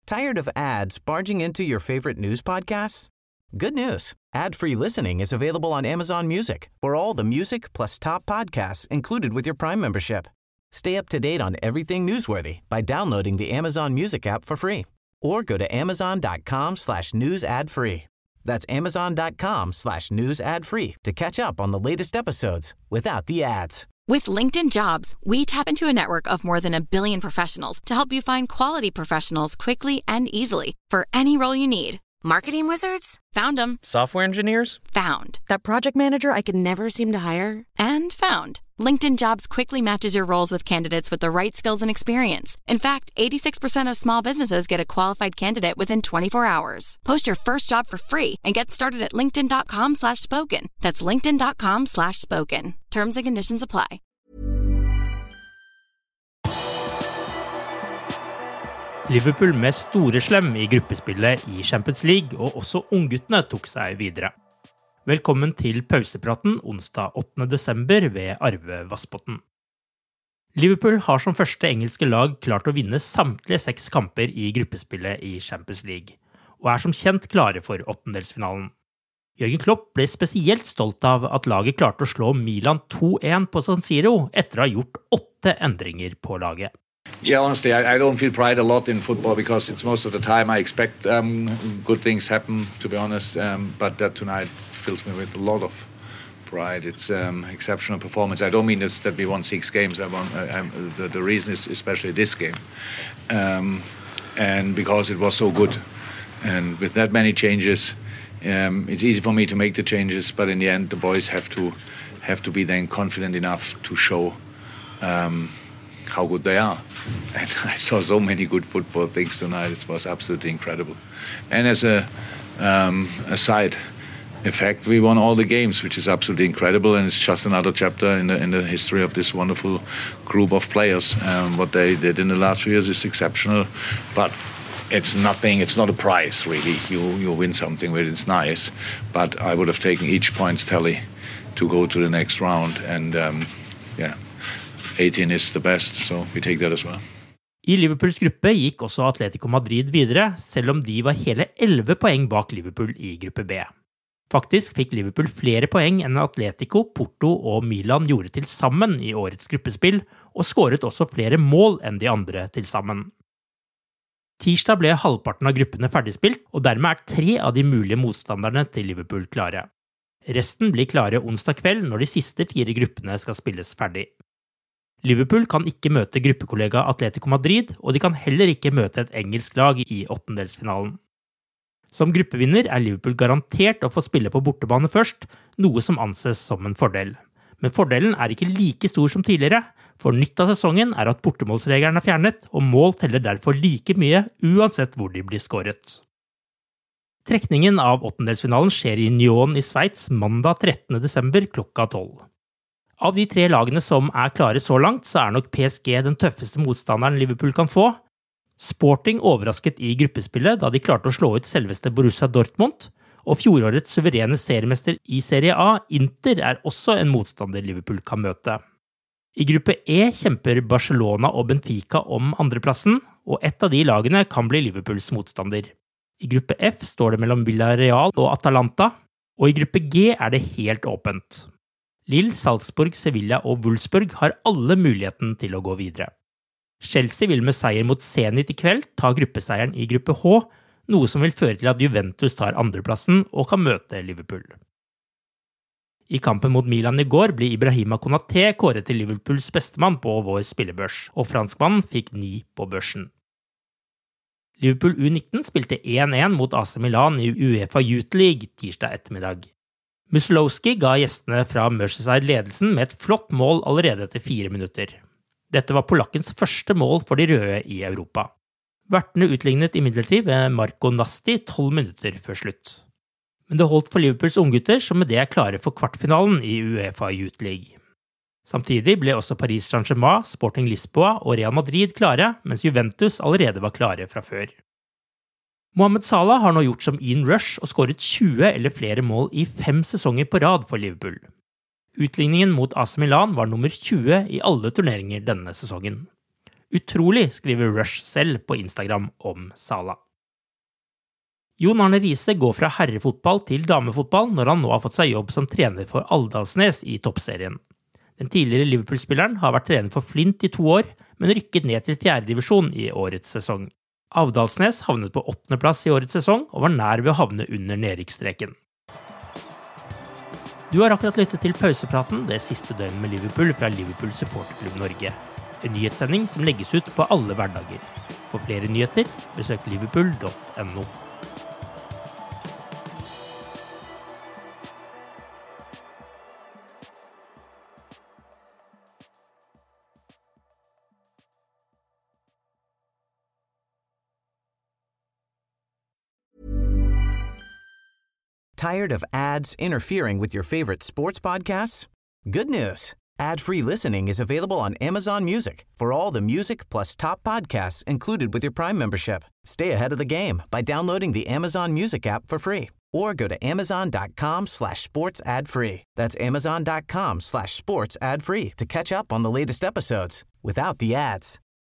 Tired of ads barging into your favorite news podcasts? Good news. Ad-free listening is available on Amazon Music for all the music plus top podcasts included with your Prime membership. Stay up to date on everything newsworthy by downloading the Amazon Music app for free or go to amazon.com/news ad free. That's amazon.com/news ad free to catch up on the latest episodes without the ads. With LinkedIn Jobs, we tap into a network of more than 1 billion professionals to help you find quality professionals quickly and easily for any role you need. Marketing wizards? Found them. Software engineers? Found. That project manager I could never seem to hire? And found. LinkedIn Jobs quickly matches your roles with candidates with the right skills and experience. In fact, 86% of small businesses get a qualified candidate within 24 hours. Post your first job for free and get started at linkedin.com/spoken. That's linkedin.com/spoken. Terms and conditions apply. Liverpool med store slem I gruppespillet I Champions League, og også ungguttene tok seg videre. Velkommen til pausepraten onsdag 8. desember ved Arve Vassbotten. Liverpool har som første engelske lag klart å vinne samtlige 6 kamper I gruppespillet I Champions League, og som kjent klare for åttendelsfinalen. Jørgen Klopp ble spesielt stolt av at laget klarte å slå Milan 2-1 på San Siro etter å ha gjort 8 endringer på laget. Yeah, honestly, I don't feel pride a lot in football because it's most of the time I expect good things happen, to be honest. But that tonight fills me with a lot of pride. It's exceptional performance. I don't mean this, that we won 6 games. The reason is especially this game. And because it was so good. And with that many changes, it's easy for me to make the changes. But in the end, the boys have to be then confident enough to show how good they are. And I saw so many good football things tonight. It was absolutely incredible. And as a side effect, we won all the games, which is absolutely incredible. And it's just another chapter in the history of this wonderful group of players. What they did in the last few years is exceptional. But it's nothing. It's not a prize, really. You win something with it. It's nice. But I would have taken each points tally to go to the next round. And 18 is the best, so we take that as well. I Liverpools gruppe gikk også Atletico Madrid videre, selv om de var hele 11 poeng bak Liverpool I gruppe B. Faktisk fikk Liverpool flere poeng enn Atletico, Porto og Milan gjorde til sammen I årets gruppespill, og skåret også flere mål enn de andre til sammen. Tirsdag ble halvparten av gruppene ferdigspilt, og dermed 3 av de mulige motstanderne til Liverpool klare. Resten blir klare onsdag kveld når de siste 4 gruppene skal spilles ferdig. Liverpool kan ikke møte gruppekollega Atletico Madrid, og de kan heller ikke møte et engelsk lag I åttendelsfinalen. Som gruppevinner Liverpool garantert å få spille på bortebane først, noe som anses som en fordel. Men fordelen ikke like stor som tidligere, for nytt av sesongen at bortemålsregelen fjernet, og mål teller derfor like mye uansett hvor de blir skåret. Trekningen av åttendelsfinalen skjer I Nyon I Sveits mandag 13. desember klokka 12. Av de 3 lagene som klare så langt, så nok PSG den tøffeste motstanderen Liverpool kan få. Sporting overrasket I gruppespillet da de klarte å slå ut selveste Borussia Dortmund, og fjorårets suverene seriemester I Serie A, Inter, også en motstander Liverpool kan møte. I gruppe E kjemper Barcelona og Benfica om andreplassen, og et av de lagene kan bli Liverpools motstander. I gruppe F står det mellom Villarreal og Atalanta, og I gruppe G det helt åpent. Lille, Salzburg, Sevilla og Wolfsburg har alle muligheten til å gå videre. Chelsea vil med seier mot Zenit I kveld ta gruppeseieren I gruppe H, noe som vil føre til at Juventus tar andreplassen og kan møte Liverpool. I kampen mot Milan I går ble Ibrahima Konaté kåret til Liverpools bestemann på vår spillebørs, og franskmannen fikk 9 på børsen. Liverpool U19 spilte 1-1 mot AC Milan I UEFA Youth League tirsdag ettermiddag. Muslowski ga gjestene fra Merseyside ledelsen med et flott mål allerede etter 4 minutter. Dette var polakkens første mål for de røde I Europa. Vertene utlignet imidlertid ved Marco Nasti 12 minutter før slutt. Men det holdt for Liverpools unggutter som med det klare for kvartfinalen I UEFA Youth League. Samtidig ble også Paris Saint-Germain, Sporting Lisboa og Real Madrid klare, mens Juventus allerede var klare fra før. Mohamed Salah har nå gjort som Ian Rush og skåret 20 eller flere mål I 5 sesonger på rad for Liverpool. Utligningen mot AC Milan var nummer 20 I alle turneringer denne sesongen. Utrolig, skriver Rush selv på Instagram om Salah. Jon Arne Riise går fra herrefotball til damefotball når han nå har fått seg jobb som trener for Aldalsnes i toppserien. Den tidligere Liverpool-spilleren har vært trener for Flint i 2 år, men rykket ned til 4. divisjon i årets sesong. Aldalsnes havnet på 8. plass i årets sesong og var nær ved å havne under nedrykksstreken. Du har akkurat lyttet til pausepraten det siste døgnet med Liverpool fra Liverpool Supporterklubb Norge. En nyhetssending som legges ut på alle hverdager. For flere nyheter, besøk liverpool.no. Tired of ads interfering with your favorite sports podcasts? Good news. Ad-free listening is available on Amazon Music for all the music plus top podcasts included with your Prime membership. Stay ahead of the game by downloading the Amazon Music app for free or go to amazon.com/sports ad-free. That's amazon.com/sports ad-free to catch up on the latest episodes without the ads.